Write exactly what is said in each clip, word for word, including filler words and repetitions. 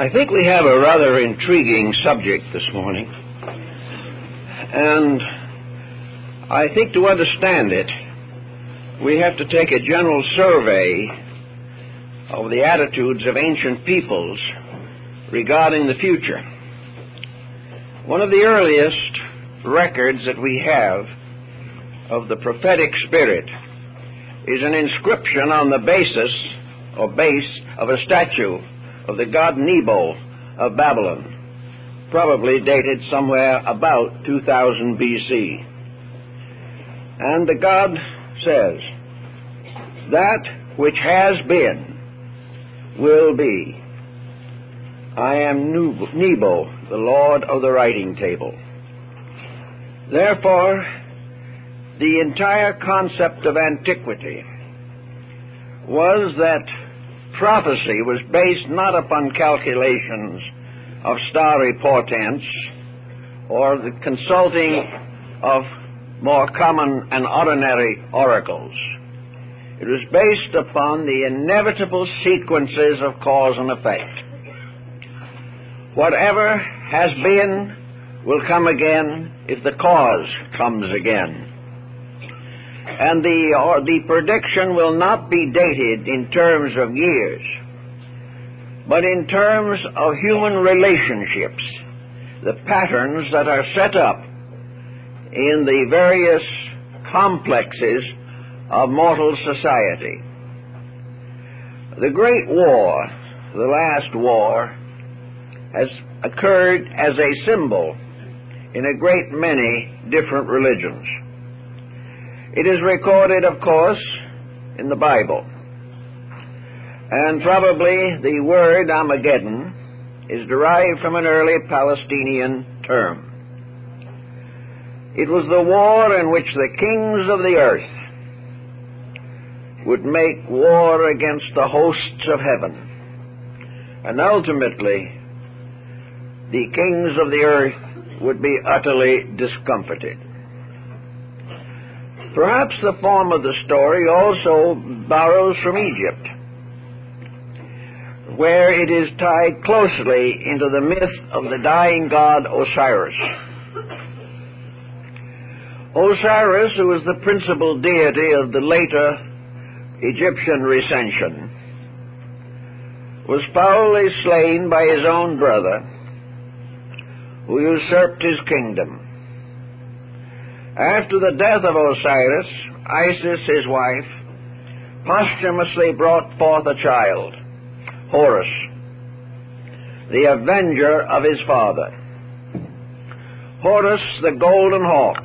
I think we have a rather intriguing subject this morning, and I think to understand it, we have to take a general survey of the attitudes of ancient peoples regarding the future. One of the earliest records that we have of the prophetic spirit is an inscription on the basis or base of a statue of the god Nebo of Babylon, probably dated somewhere about two thousand B C. And the god says, "That which has been will be. I am Nebo, the Lord of the writing table." Therefore, the entire concept of antiquity was that prophecy was based not upon calculations of starry portents or the consulting of more common and ordinary oracles. It was based upon the inevitable sequences of cause and effect. Whatever has been will come again if the cause comes again. And the, or the prediction will not be dated in terms of years, but in terms of human relationships, the patterns that are set up in the various complexes of mortal society. The Great War, the last war, has occurred as a symbol in a great many different religions. It is recorded, of course, in the Bible. And probably the word Armageddon is derived from an early Palestinian term. It was the war in which the kings of the earth would make war against the hosts of heaven. And ultimately, the kings of the earth would be utterly discomfited. Perhaps the form of the story also borrows from Egypt, where it is tied closely into the myth of the dying god Osiris. Osiris, who was the principal deity of the later Egyptian recension, was foully slain by his own brother, who usurped his kingdom. After the death of Osiris, Isis, his wife, posthumously brought forth a child, Horus, the avenger of his father. Horus, the golden hawk,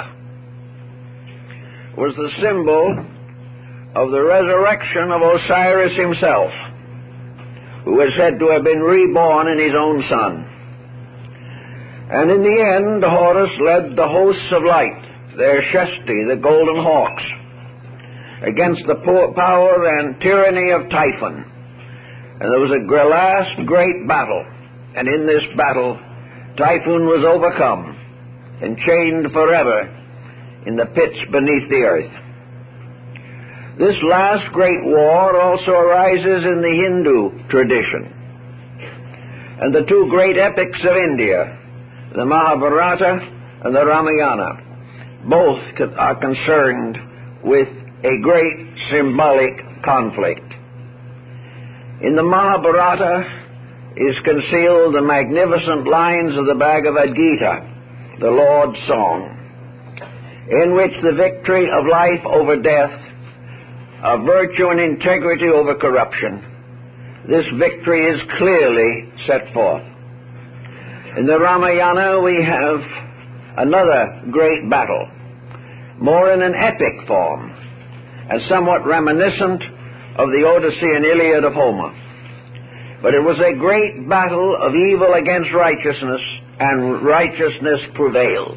was the symbol of the resurrection of Osiris himself, who is said to have been reborn in his own son. And in the end, Horus led the hosts of light, their Shesti, the golden hawks, against the power and tyranny of Typhon. And there was a last great battle, and in this battle, Typhon was overcome and chained forever in the pits beneath the earth. This last great war also arises in the Hindu tradition. And the two great epics of India, the Mahabharata and the Ramayana, both are concerned with a great symbolic conflict. In the Mahabharata is concealed the magnificent lines of the Bhagavad Gita, the Lord's Song, in which the victory of life over death, of virtue and integrity over corruption, this victory is clearly set forth. In the Ramayana we have another great battle, more in an epic form, and somewhat reminiscent of the Odyssey and Iliad of Homer. But it was a great battle of evil against righteousness, and righteousness prevailed.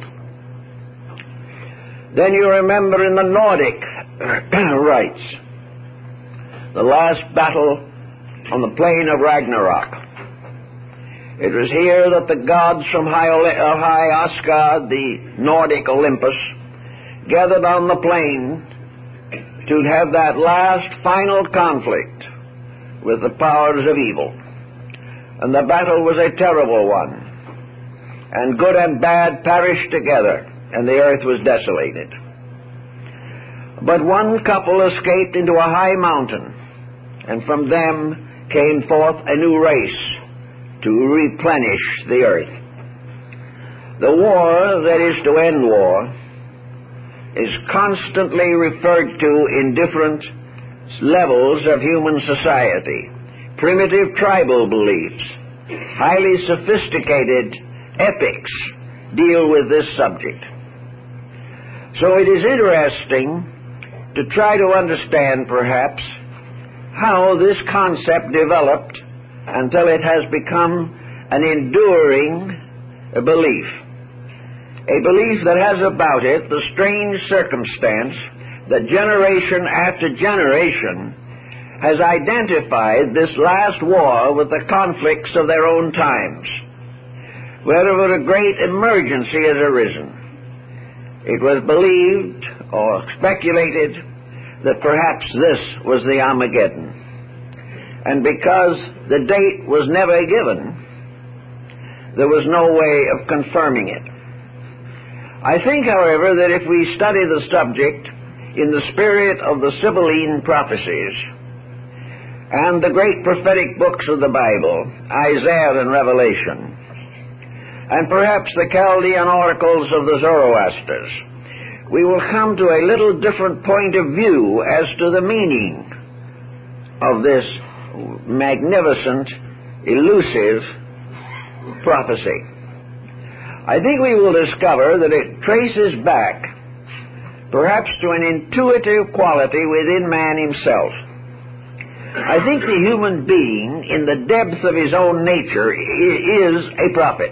Then you remember in the Nordic rites, the last battle on the plain of Ragnarok. It was here that the gods from high, uh, high Asgard, the Nordic Olympus, gathered on the plain to have that last final conflict with the powers of evil. and the battle was a terrible one, and good and bad perished together, and the earth was desolated. But one couple escaped into a high mountain, and from them came forth a new race to replenish the earth. The war that is to end war is constantly referred to in different levels of human society. Primitive tribal beliefs, highly sophisticated epics deal with this subject. So it is interesting to try to understand, perhaps, how this concept developed until it has become an enduring belief. A belief that has about it the strange circumstance that generation after generation has identified this last war with the conflicts of their own times. Wherever a great emergency has arisen, it was believed or speculated that perhaps this was the Armageddon. And because the date was never given, there was no way of confirming it. I think, however, that if we study the subject in the spirit of the Sibylline prophecies and the great prophetic books of the Bible, Isaiah and Revelation, and perhaps the Chaldean oracles of the Zoroasters, we will come to a little different point of view as to the meaning of this magnificent, elusive prophecy. I think we will discover that it traces back perhaps to an intuitive quality within man himself. I think the human being, in the depths of his own nature, is a prophet.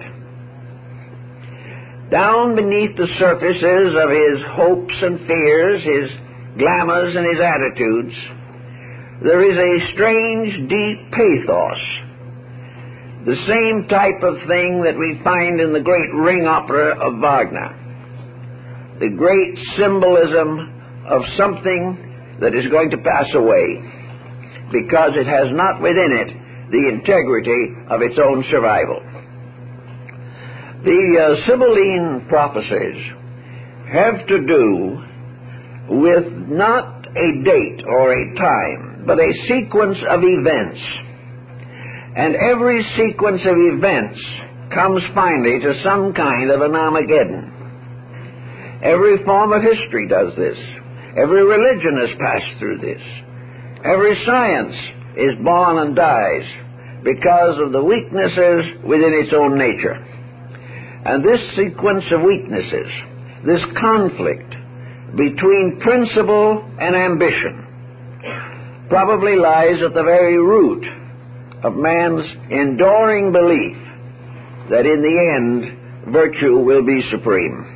Down beneath the surfaces of his hopes and fears, his glamours and his attitudes, there is a strange, deep pathos, the same type of thing that we find in the great ring opera of Wagner, the great symbolism of something that is going to pass away because it has not within it the integrity of its own survival. The uh, Sibylline prophecies have to do with not a date or a time, but a sequence of events. And every sequence of events comes finally to some kind of an Armageddon. Every form of history does this. Every religion has passed through this. Every science is born and dies because of the weaknesses within its own nature. And this sequence of weaknesses, this conflict between principle and ambition, probably lies at the very root of man's enduring belief that in the end virtue will be supreme.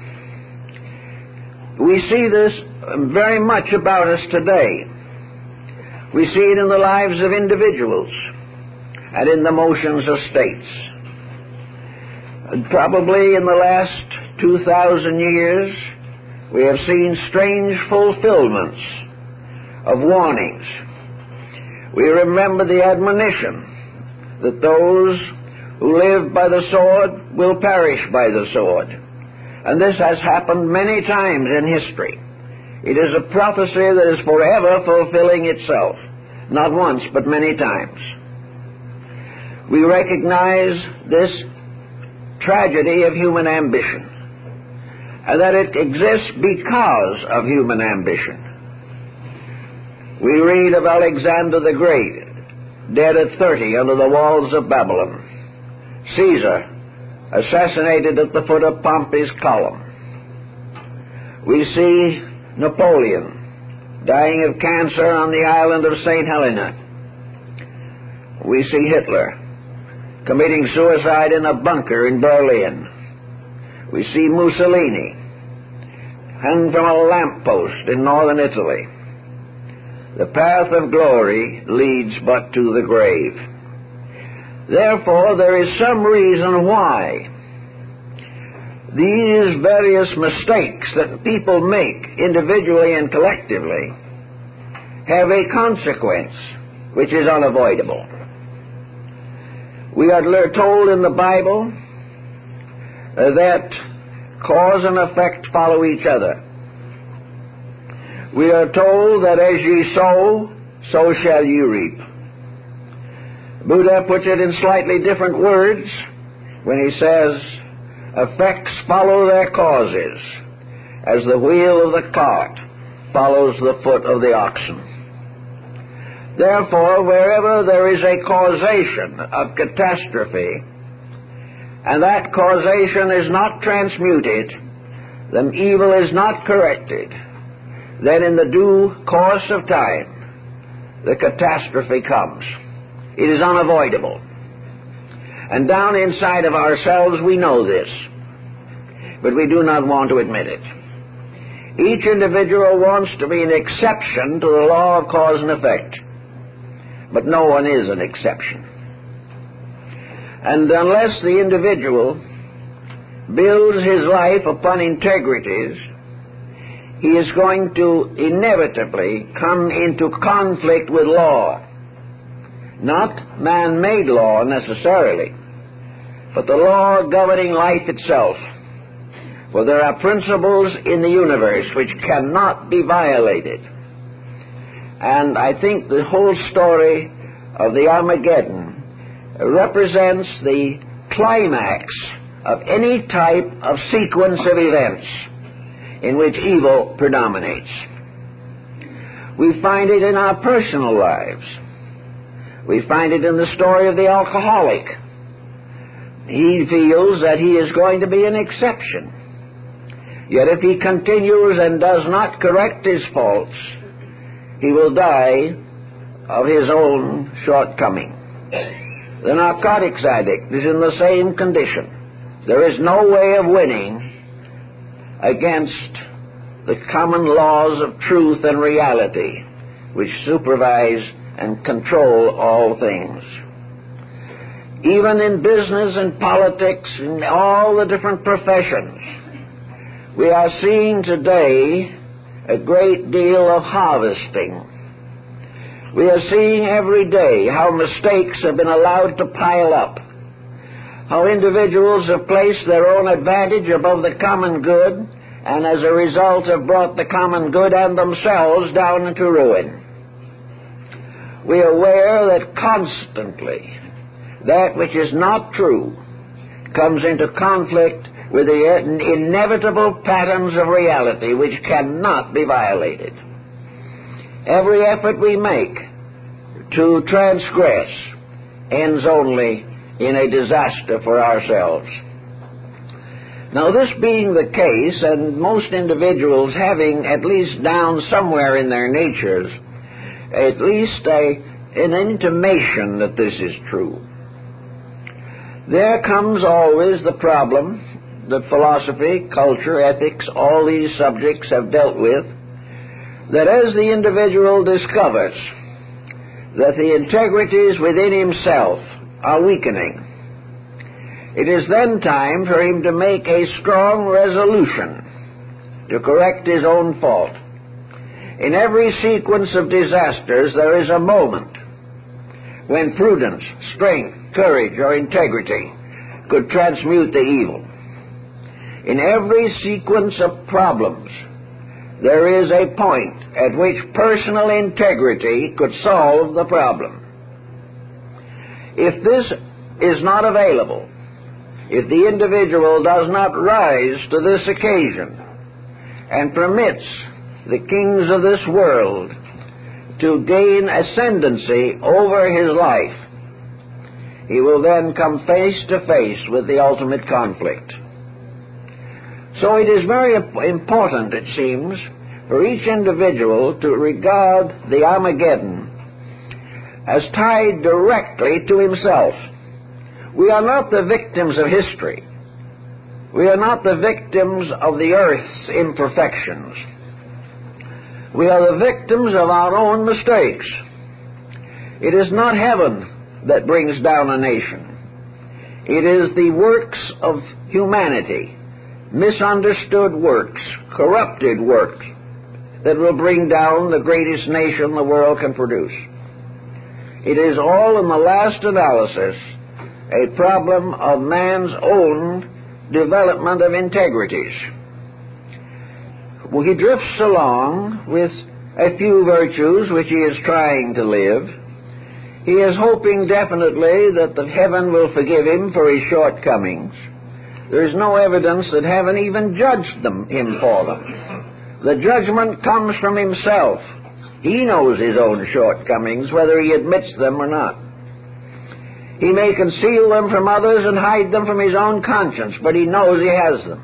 We see this very much about us today. We see it in the lives of individuals and in the motions of states. And probably in the last two thousand years, we have seen strange fulfillments of warnings. We remember the admonition that those who live by the sword will perish by the sword. And this has happened many times in history. It is a prophecy that is forever fulfilling itself, not once but many times. We recognize this tragedy of human ambition, and that it exists because of human ambition. We read of Alexander the Great, dead at thirty under the walls of Babylon. Caesar, assassinated at the foot of Pompey's column. We see Napoleon, dying of cancer on the island of Saint Helena. We see Hitler, committing suicide in a bunker in Berlin. We see Mussolini, hung from a lamppost in northern Italy. The path of glory leads but to the grave. Therefore, there is some reason why these various mistakes that people make individually and collectively have a consequence which is unavoidable. We are told in the Bible uh, that cause and effect follow each other. We are told that as ye sow, so shall ye reap. Buddha puts it in slightly different words when he says, effects follow their causes, as the wheel of the cart follows the foot of the oxen. Therefore, wherever there is a causation of catastrophe, and that causation is not transmuted, the evil is not corrected, then in the due course of time, the catastrophe comes. It is unavoidable. And down inside of ourselves we know this, but we do not want to admit it. Each individual wants to be an exception to the law of cause and effect, but no one is an exception. And unless the individual builds his life upon integrities, he is going to inevitably come into conflict with law. Not man-made law necessarily, but the law governing life itself. For there are principles in the universe which cannot be violated. And I think the whole story of the Armageddon represents the climax of any type of sequence of events in which evil predominates. We find it in our personal lives. We find it in the story of the alcoholic. He feels that he is going to be an exception. Yet if he continues and does not correct his faults, he will die of his own shortcoming. The narcotics addict is in the same condition. There is no way of winning against the common laws of truth and reality which supervise and control all things. Even in business and politics and all the different professions, we are seeing today a great deal of harvesting. We are seeing every day how mistakes have been allowed to pile up, how individuals have placed their own advantage above the common good, and as a result have brought the common good and themselves down into ruin. We are aware that constantly that which is not true comes into conflict with the inevitable patterns of reality which cannot be violated. Every effort we make to transgress ends only in a disaster for ourselves. Now, this being the case, and most individuals having at least down somewhere in their natures at least a, an intimation that this is true, there comes always the problem that philosophy, culture, ethics, all these subjects have dealt with, that as the individual discovers that the integrities within himself are weakening, it is then time for him to make a strong resolution to correct his own fault. In every sequence of disasters there is a moment when prudence, strength, courage, or integrity could transmute the evil. In every sequence of problems, there is a point at which personal integrity could solve the problem. If this is not available, if the individual does not rise to this occasion and permits the kings of this world to gain ascendancy over his life, he will then come face to face with the ultimate conflict. So it is very important, it seems, for each individual to regard the Armageddon as tied directly to himself. We are not the victims of history. We are not the victims of the earth's imperfections. We are the victims of our own mistakes. It is not heaven that brings down a nation. It is the works of humanity, misunderstood works, corrupted works, that will bring down the greatest nation the world can produce. It is all, in the last analysis, a problem of man's own development of integrities. Well, he drifts along with a few virtues which he is trying to live. He is hoping definitely that the heaven will forgive him for his shortcomings. There is no evidence that heaven even judged them, him for them. The judgment comes from himself. He knows his own shortcomings, whether he admits them or not. He may conceal them from others and hide them from his own conscience, but he knows he has them.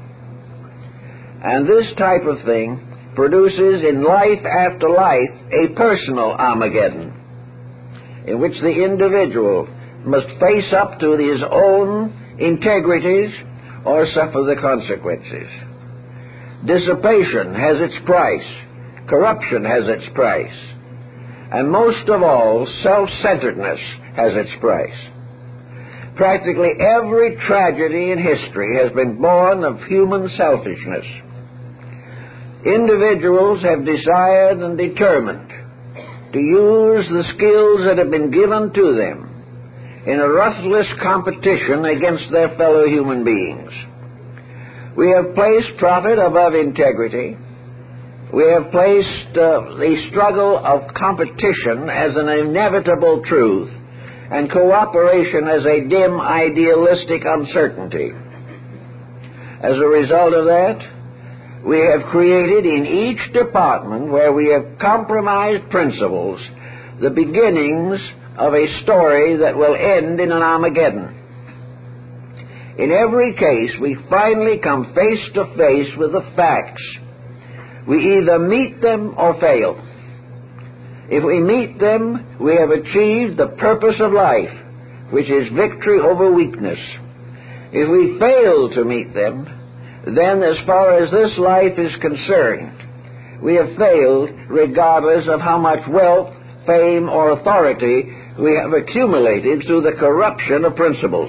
And this type of thing produces in life after life a personal Armageddon, in which the individual must face up to his own integrities or suffer the consequences. Dissipation has its price. Corruption has its price. And most of all, self-centeredness has its price. Practically every tragedy in history has been born of human selfishness. Individuals have desired and determined to use the skills that have been given to them in a ruthless competition against their fellow human beings. We have placed profit above integrity. We have placed uh, the struggle of competition as an inevitable truth, and cooperation as a dim, idealistic uncertainty. As a result of that, we have created in each department where we have compromised principles the beginnings of a story that will end in an Armageddon. In every case, we finally come face to face with the facts. We either meet them or fail. If we meet them, we have achieved the purpose of life, which is victory over weakness. If we fail to meet them, then as far as this life is concerned, we have failed regardless of how much wealth, fame, or authority we have accumulated through the corruption of principles.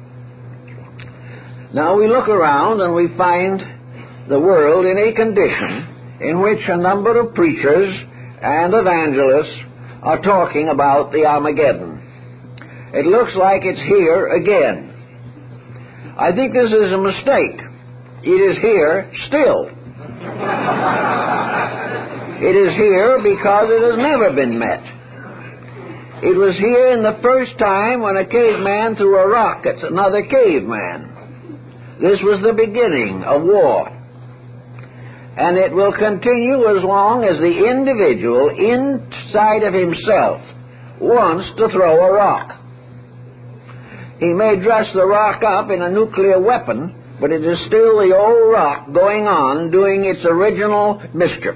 Now we look around and we find the world in a condition in which a number of preachers and evangelists are talking about the Armageddon. It looks like it's here again. I think this is a mistake. It is here still. It is here because it has never been met. It was here in the first time when a caveman threw a rock at another caveman. This was the beginning of war. And it will continue as long as the individual inside of himself wants to throw a rock. He may dress the rock up in a nuclear weapon, but it is still the old rock going on doing its original mischief.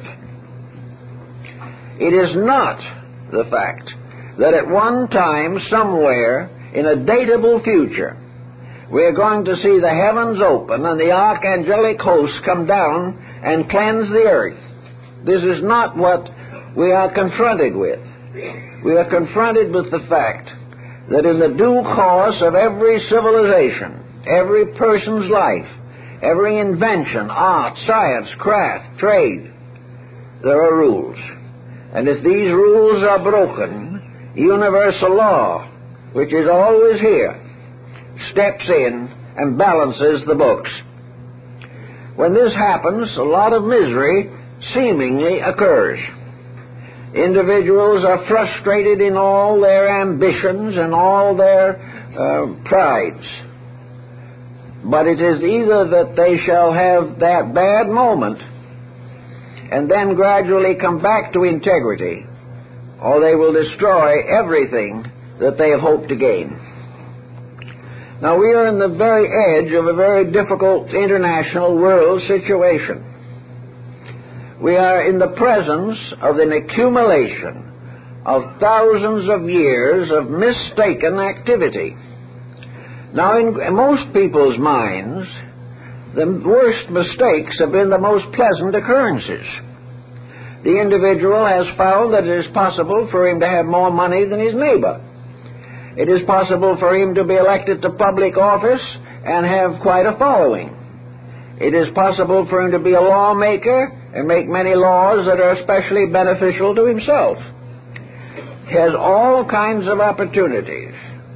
It is not the fact that at one time, somewhere, in a datable future, we are going to see the heavens open and the archangelic hosts come down and cleanse the earth. This is not what we are confronted with. We are confronted with the fact that in the due course of every civilization, every person's life, every invention, art, science, craft, trade, there are rules. And if these rules are broken, universal law, which is always here, steps in and balances the books. When this happens, a lot of misery seemingly occurs. Individuals are frustrated in all their ambitions and all their uh, prides. But it is either that they shall have that bad moment and then gradually come back to integrity, or they will destroy everything that they have hoped to gain. Now, we are in the very edge of a very difficult international world situation. We are in the presence of an accumulation of thousands of years of mistaken activity. Now, in most people's minds, the worst mistakes have been the most pleasant occurrences. The individual has found that it is possible for him to have more money than his neighbor. It is possible for him to be elected to public office and have quite a following. It is possible for him to be a lawmaker and make many laws that are especially beneficial to himself. He has all kinds of opportunities.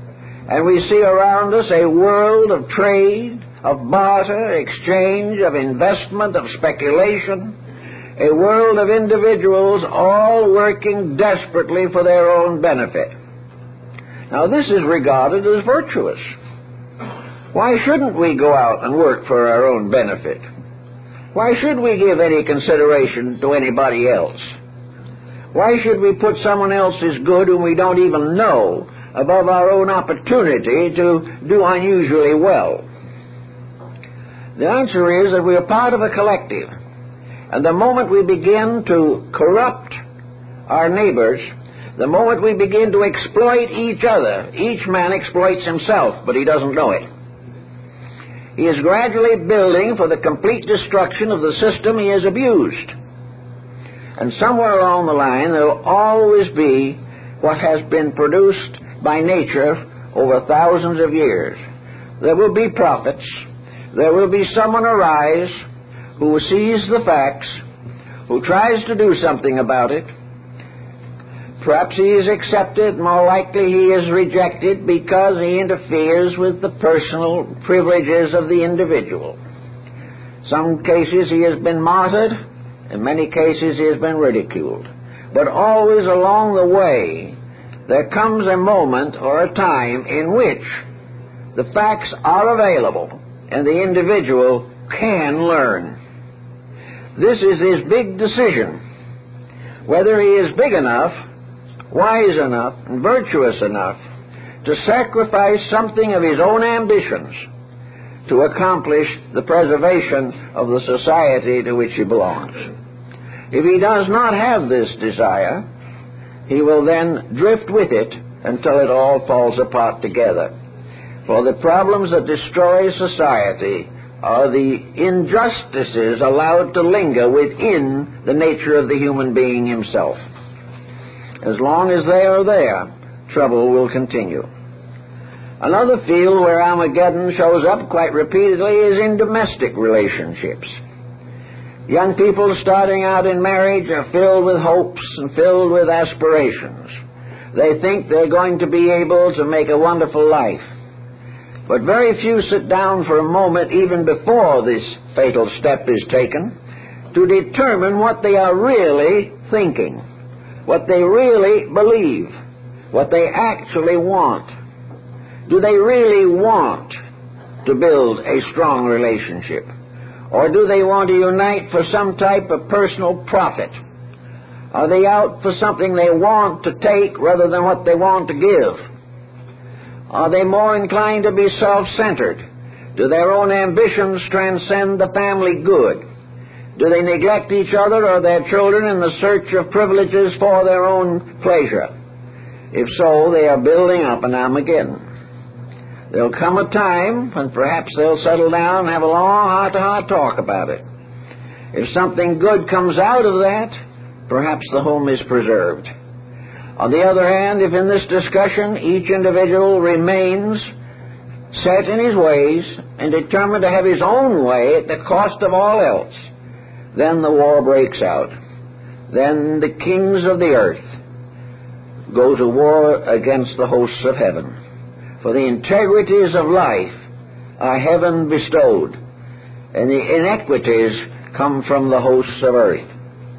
And we see around us a world of trade, of barter, exchange, of investment, of speculation, a world of individuals all working desperately for their own benefit. Now, this is regarded as virtuous. Why shouldn't we go out and work for our own benefit? Why should we give any consideration to anybody else? Why should we put someone else's good whom we don't even know above our own opportunity to do unusually well? The answer is that we are part of a collective, and the moment we begin to corrupt our neighbors, the moment we begin to exploit each other, each man exploits himself, but he doesn't know it. He is gradually building for the complete destruction of the system he has abused. And somewhere along the line there will always be what has been produced by nature over thousands of years. There will be prophets. There will be someone arise who sees the facts, who tries to do something about it. Perhaps he is accepted, more likely he is rejected because he interferes with the personal privileges of the individual. Some cases he has been martyred, in many cases he has been ridiculed. But always along the way there comes a moment or a time in which the facts are available and the individual can learn. This is his big decision, whether he is big enough, wise enough, and virtuous enough to sacrifice something of his own ambitions to accomplish the preservation of the society to which he belongs. If he does not have this desire, he will then drift with it until it all falls apart together. For the problems that destroy society are the injustices allowed to linger within the nature of the human being himself. As long as they are there, trouble will continue. Another field where Armageddon shows up quite repeatedly is in domestic relationships. Young people starting out in marriage are filled with hopes and filled with aspirations. They think they're going to be able to make a wonderful life. But very few sit down for a moment, even before this fatal step is taken, to determine what they are really thinking, what they really believe, what they actually want. Do they really want to build a strong relationship? Or do they want to unite for some type of personal profit? Are they out for something they want to take rather than what they want to give? Are they more inclined to be self-centered? Do their own ambitions transcend the family good? Do they neglect each other or their children in the search of privileges for their own pleasure? If so, they are building up an Armageddon. There'll come a time when perhaps they'll settle down and have a long heart-to-heart talk about it. If something good comes out of that, perhaps the home is preserved. On the other hand, if in this discussion each individual remains set in his ways and determined to have his own way at the cost of all else, then the war breaks out. Then the kings of the earth go to war against the hosts of heaven. For the integrities of life are heaven bestowed, and the inequities come from the hosts of earth.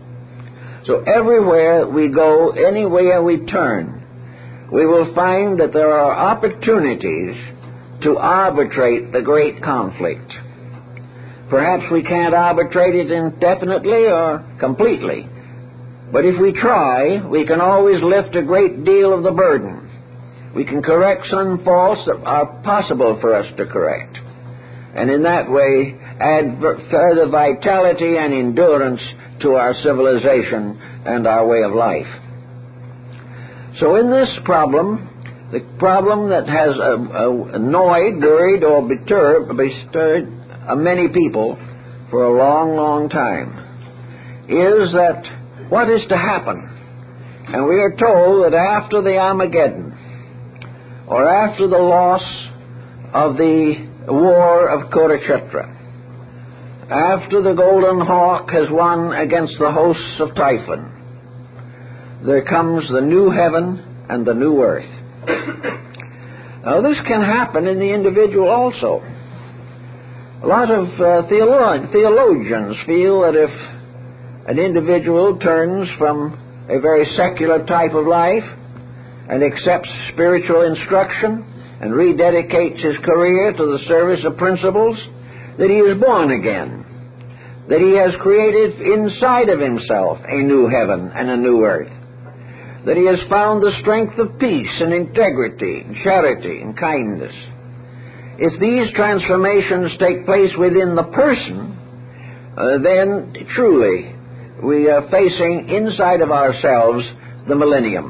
So everywhere we go, anywhere we turn, we will find that there are opportunities to arbitrate the great conflict. Perhaps we can't arbitrate it indefinitely or completely, but if we try, we can always lift a great deal of the burden. We can correct some faults that are possible for us to correct, and in that way add further vitality and endurance to our civilization and our way of life. So in this problem, the problem that has uh, annoyed, worried, or perturbed, bestirred uh, many people for a long, long time, is that what is to happen? And we are told that after the Armageddon, or after the loss of the war of Kurukshetra, after the Golden Hawk has won against the hosts of Typhon, there comes the new heaven and the new earth. Now, this can happen in the individual also. A lot of uh, theolo- theologians feel that if an individual turns from a very secular type of life and accepts spiritual instruction and rededicates his career to the service of principles, that he is born again, that he has created inside of himself a new heaven and a new earth, that he has found the strength of peace and integrity and charity and kindness. If these transformations take place within the person, uh, then truly we are facing inside of ourselves the millennium.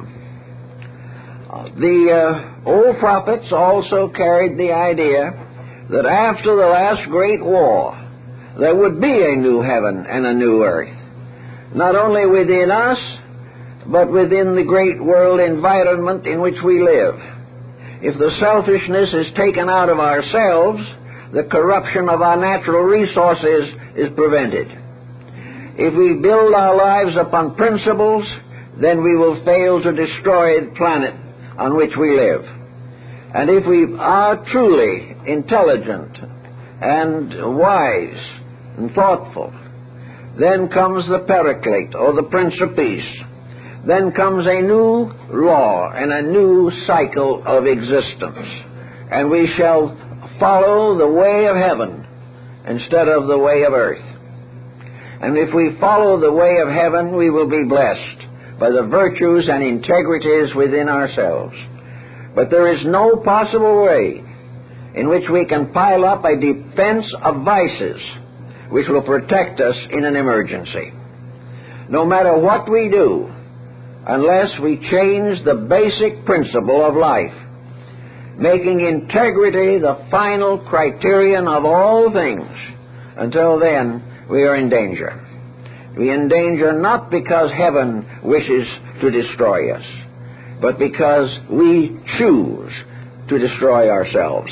Uh, the uh, old prophets also carried the idea that after the last great war, there would be a new heaven and a new earth, not only within us, but within the great world environment in which we live. If the selfishness is taken out of ourselves, the corruption of our natural resources is prevented. If we build our lives upon principles, then we will fail to destroy the planet on which we live. And if we are truly intelligent and wise and thoughtful, then comes the Paraclete, or the Prince of Peace. Then comes a new law and a new cycle of existence, and we shall follow the way of heaven instead of the way of earth. And if we follow the way of heaven, we will be blessed by the virtues and integrities within ourselves. But there is no possible way in which we can pile up a defense of vices which will protect us in an emergency. No matter what we do, unless we change the basic principle of life, making integrity the final criterion of all things, until then we are in danger. We are in danger not because heaven wishes to destroy us, but because we choose to destroy ourselves.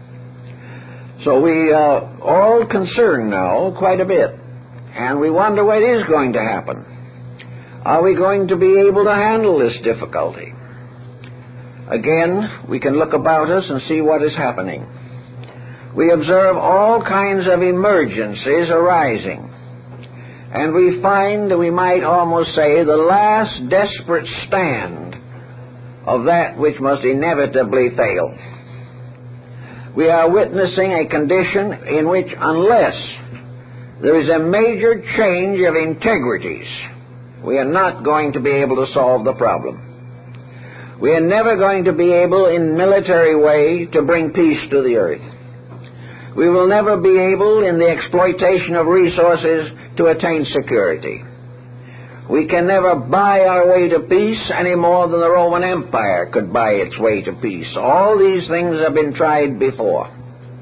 So we are all concerned now quite a bit, and we wonder what is going to happen. Are we going to be able to handle this difficulty? Again, we can look about us and see what is happening. We observe all kinds of emergencies arising, and we find, we might almost say, the last desperate stand of that which must inevitably fail. We are witnessing a condition in which, unless there is a major change of integrities, we are not going to be able to solve the problem. We are never going to be able, in military way, to bring peace to the earth. We will never be able, in the exploitation of resources, to attain security. We can never buy our way to peace any more than the Roman Empire could buy its way to peace. All these things have been tried before.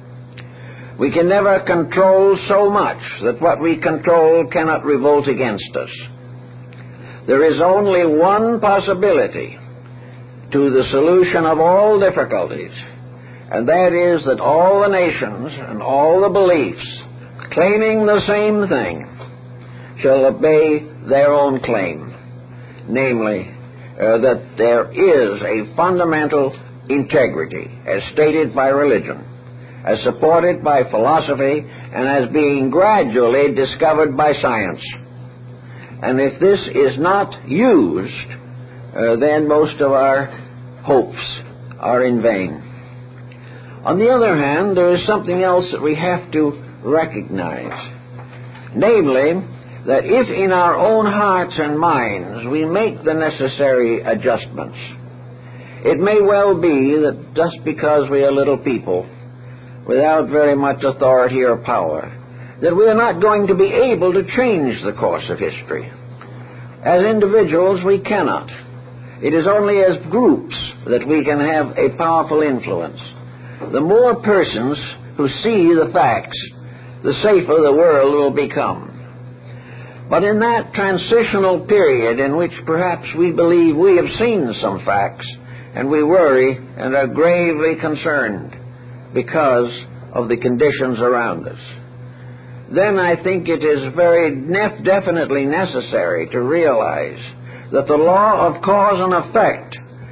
We can never control so much that what we control cannot revolt against us. There is only one possibility to the solution of all difficulties, and that is that all the nations and all the beliefs, claiming the same thing, shall obey their own claim, namely, uh, that there is a fundamental integrity, as stated by religion, as supported by philosophy, and as being gradually discovered by science. And if this is not used, uh, then most of our hopes are in vain. On the other hand, there is something else that we have to recognize, namely, that if in our own hearts and minds we make the necessary adjustments, it may well be that just because we are little people, without very much authority or power, that we are not going to be able to change the course of history. As individuals, we cannot. It is only as groups that we can have a powerful influence. The more persons who see the facts, the safer the world will become. But in that transitional period in which perhaps we believe we have seen some facts, and we worry and are gravely concerned because of the conditions around us, then I think it is very nef- definitely necessary to realize that the law of cause and effect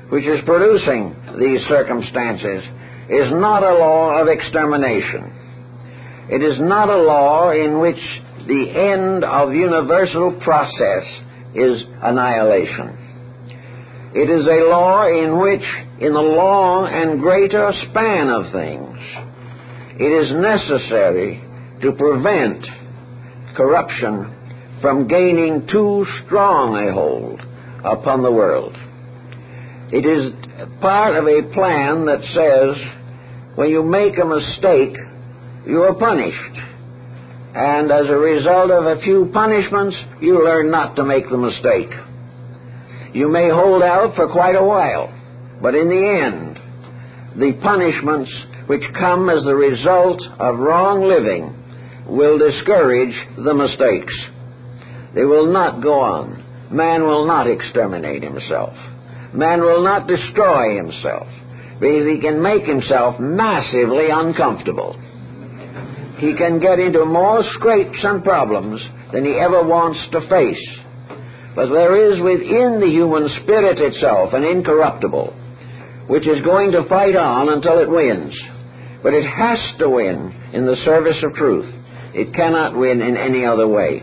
which is producing these circumstances is not a law of extermination. It is not a law in which the end of universal process is annihilation. It is a law in which, in the long and greater span of things, it is necessary to prevent corruption from gaining too strong a hold upon the world. It is part of a plan that says, when you make a mistake, you are punished. And as a result of a few punishments, you learn not to make the mistake. You may hold out for quite a while, but in the end, the punishments which come as the result of wrong living will discourage the mistakes. They will not go on. Man will not exterminate himself. Man will not destroy himself, because he can make himself massively uncomfortable. He can get into more scrapes and problems than he ever wants to face. But there is within the human spirit itself an incorruptible, which is going to fight on until it wins. But it has to win in the service of truth. It cannot win in any other way.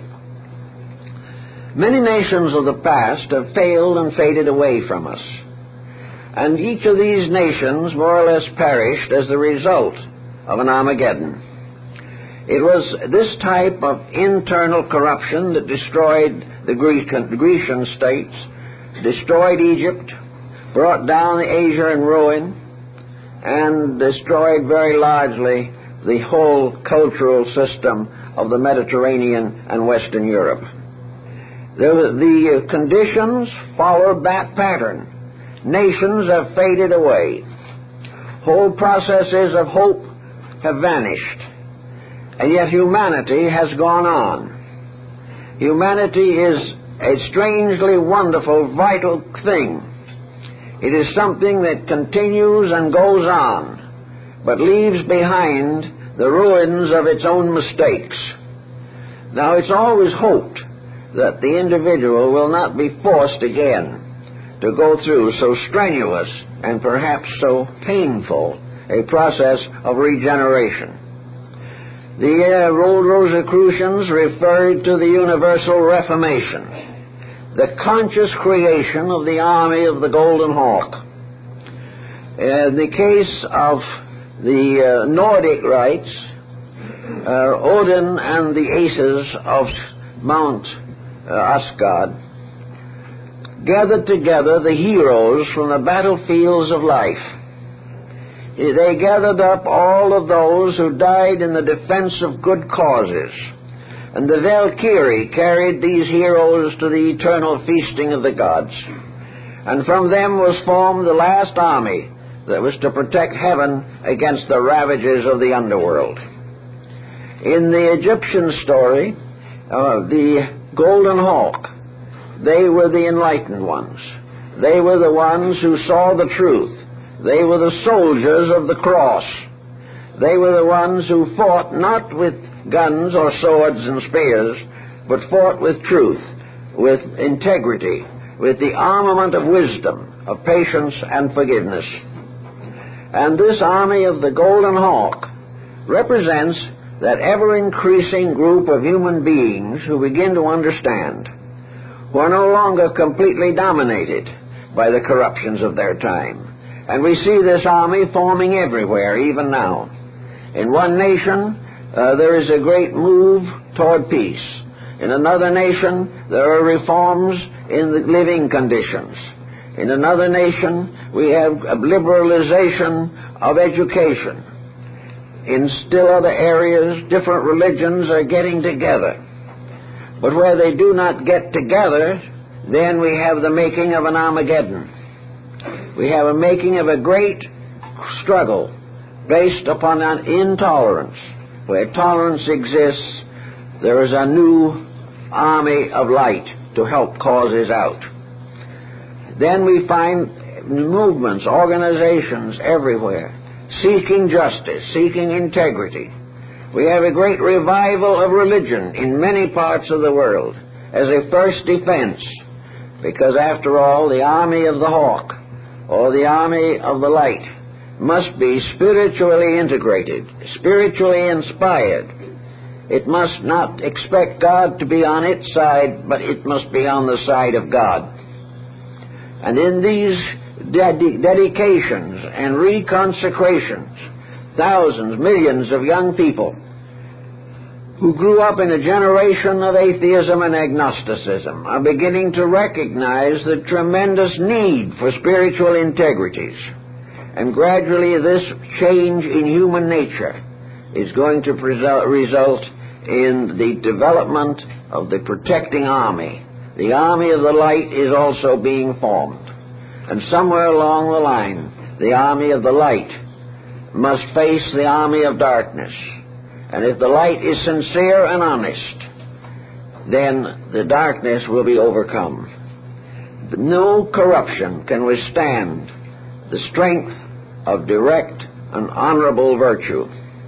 Many nations of the past have failed and faded away from us. And each of these nations more or less perished as the result of an Armageddon. It was this type of internal corruption that destroyed the Grecian states, destroyed Egypt, brought down Asia in ruin, and destroyed very largely the whole cultural system of the Mediterranean and Western Europe. The, the conditions followed that pattern. Nations have faded away. Whole processes of hope have vanished. And yet humanity has gone on. Humanity is a strangely wonderful, vital thing. It is something that continues and goes on, but leaves behind the ruins of its own mistakes. Now, it's always hoped that the individual will not be forced again to go through so strenuous and perhaps so painful a process of regeneration. The uh, old Rosicrucians referred to the Universal Reformation, the conscious creation of the army of the Golden Hawk. In the case of the uh, Nordic rites, uh, Odin and the Aces of Mount uh, Asgard gathered together the heroes from the battlefields of life. They gathered up all of those who died in the defense of good causes. And the Valkyrie carried these heroes to the eternal feasting of the gods. And from them was formed the last army that was to protect heaven against the ravages of the underworld. In the Egyptian story, uh, the Golden Hawk, they were the enlightened ones. They were the ones who saw the truth. They were the soldiers of the cross. They were the ones who fought not with guns or swords and spears, but fought with truth, with integrity, with the armament of wisdom, of patience and forgiveness. And this army of the Golden Hawk represents that ever-increasing group of human beings who begin to understand, who are no longer completely dominated by the corruptions of their time. And we see this army forming everywhere, even now. In one nation, uh, there is a great move toward peace. In another nation, there are reforms in the living conditions. In another nation, we have a liberalization of education. In still other areas, different religions are getting together. But where they do not get together, then we have the making of an Armageddon. We have a making of a great struggle based upon an intolerance. Where tolerance exists, there is a new army of light to help causes out. Then we find movements, organizations everywhere, seeking justice, seeking integrity. We have a great revival of religion in many parts of the world as a first defense, because after all, the army of the hawk or the army of the light, must be spiritually integrated, spiritually inspired. It must not expect God to be on its side, but it must be on the side of God. And in these ded- dedications and reconsecrations, thousands, millions of young people who grew up in a generation of atheism and agnosticism are beginning to recognize the tremendous need for spiritual integrities. And gradually this change in human nature is going to result in the development of the protecting army. The army of the light is also being formed. And somewhere along the line, the army of the light must face the army of darkness. And if the light is sincere and honest, then the darkness will be overcome. No corruption can withstand the strength of direct and honorable virtue.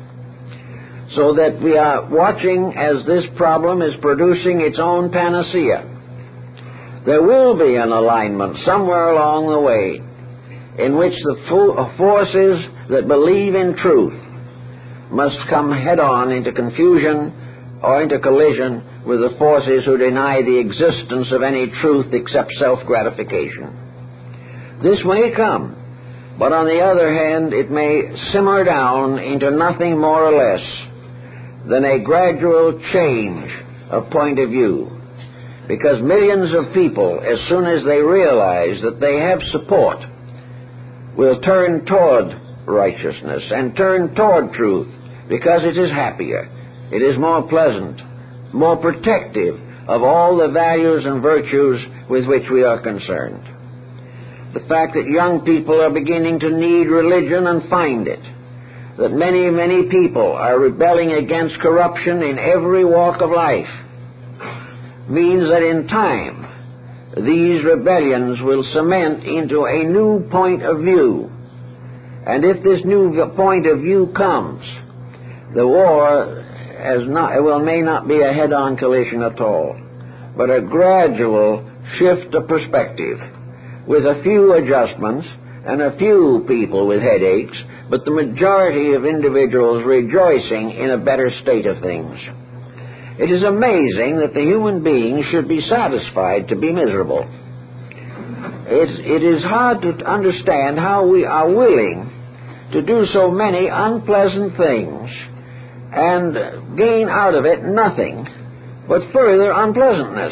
So that we are watching as this problem is producing its own panacea. There will be an alignment somewhere along the way in which the fo- forces that believe in truth must come head-on into confusion or into collision with the forces who deny the existence of any truth except self-gratification. This may come, but on the other hand, it may simmer down into nothing more or less than a gradual change of point of view. Because millions of people, as soon as they realize that they have support, will turn toward righteousness and turn toward truth, because it is happier, it is more pleasant, more protective of all the values and virtues with which we are concerned. The fact that young people are beginning to need religion and find it, that many, many people are rebelling against corruption in every walk of life, means that in time these rebellions will cement into a new point of view. And if this new point of view comes, the war has not, well, may not be a head-on collision at all, but a gradual shift of perspective, with a few adjustments and a few people with headaches, but the majority of individuals rejoicing in a better state of things. It is amazing that the human being should be satisfied to be miserable. It's, it is hard to understand how we are willing to do so many unpleasant things and gain out of it nothing but further unpleasantness.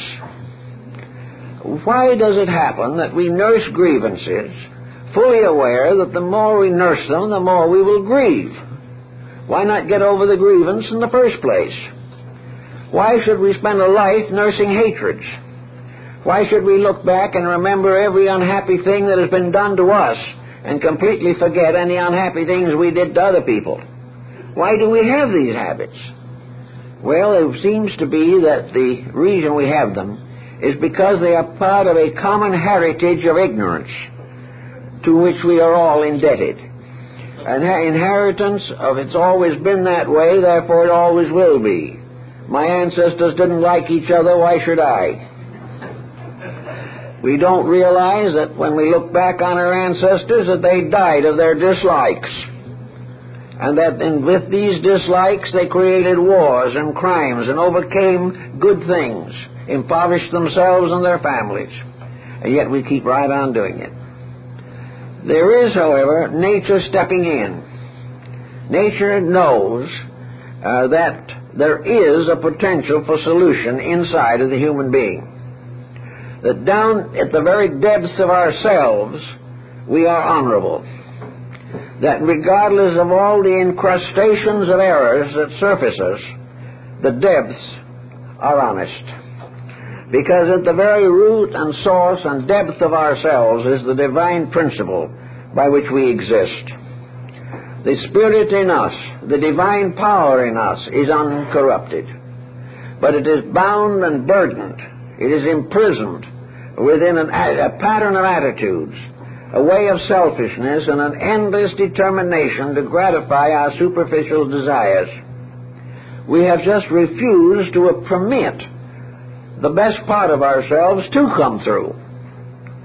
Why does it happen that we nurse grievances, fully aware that the more we nurse them, the more we will grieve? Why not get over the grievance in the first place? Why should we spend a life nursing hatreds? Why should we look back and remember every unhappy thing that has been done to us and completely forget any unhappy things we did to other people? Why do we have these habits? Well, it seems to be that the reason we have them is because they are part of a common heritage of ignorance to which we are all indebted. An inheritance of it's always been that way, therefore it always will be. My ancestors didn't like each other, why should I? We don't realize that when we look back on our ancestors that they died of their dislikes. And that in, with these dislikes they created wars and crimes and overcame good things, impoverished themselves and their families. And yet we keep right on doing it. There is, however, nature stepping in. Nature knows uh, that there is a potential for solution inside of the human being. That down at the very depths of ourselves, we are honorable. That regardless of all the incrustations of errors that surface us, the depths are honest. Because at the very root and source and depth of ourselves is the divine principle by which we exist. The Spirit in us, the divine power in us, is uncorrupted. But it is bound and burdened. It is imprisoned within an, a pattern of attitudes, a way of selfishness, and an endless determination to gratify our superficial desires. We have just refused to permit the best part of ourselves to come through.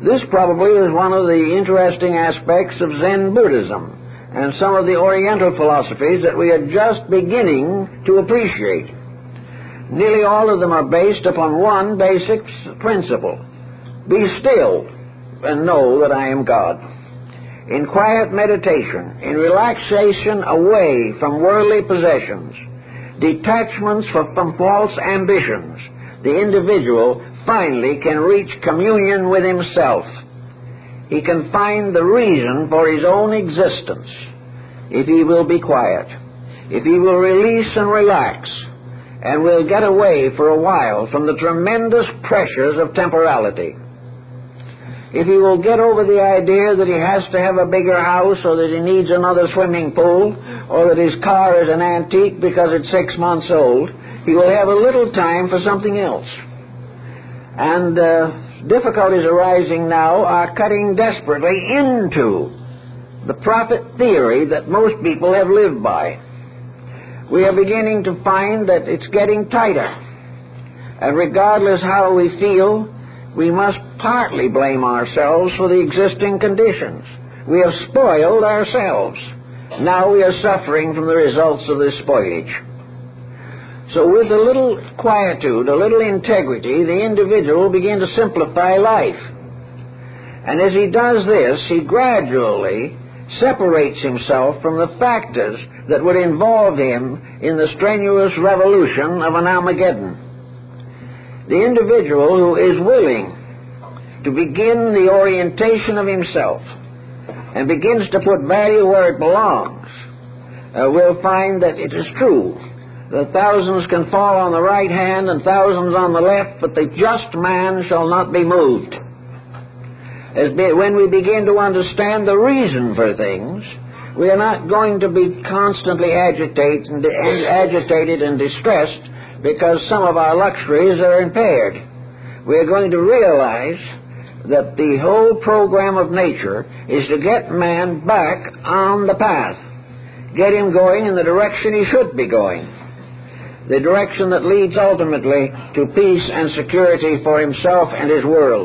This probably is one of the interesting aspects of Zen Buddhism and some of the Oriental philosophies that we are just beginning to appreciate. Nearly all of them are based upon one basic principle: be still and know that I am God. In quiet meditation, in relaxation away from worldly possessions, detachments from false ambitions, the individual finally can reach communion with himself. He can find the reason for his own existence if he will be quiet, if he will release and relax, and will get away for a while from the tremendous pressures of temporality. If he will get over the idea that he has to have a bigger house, or that he needs another swimming pool, or that his car is an antique because it's six months old, he will have a little time for something else. And uh, difficulties arising now are cutting desperately into the profit theory that most people have lived by. We are beginning to find that it's getting tighter. And regardless how we feel, we must partly blame ourselves for the existing conditions. We have spoiled ourselves. Now we are suffering from the results of this spoilage. So with a little quietude, a little integrity, the individual will begin to simplify life. And as he does this, he gradually separates himself from the factors that would involve him in the strenuous revolution of an Armageddon. The individual who is willing to begin the orientation of himself and begins to put value where it belongs uh, will find that it is true that thousands can fall on the right hand and thousands on the left, but the just man shall not be moved. As be, when we begin to understand the reason for things, we are not going to be constantly agitated and, and agitated and distressed because some of our luxuries are impaired. We are going to realize that the whole program of nature is to get man back on the path, get him going in the direction he should be going, the direction that leads ultimately to peace and security for himself and his world.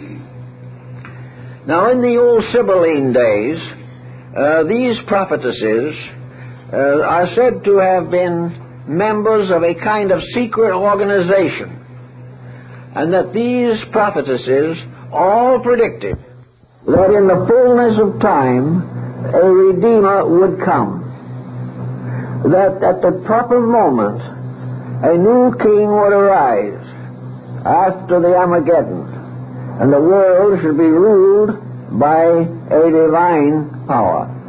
Now, in the old Sibylline days, uh, these prophetesses uh, are said to have been members of a kind of secret organization, and that these prophetesses all predicted that in the fullness of time a Redeemer would come, that at the proper moment a new king would arise after the Armageddon, and the world should be ruled by a divine power.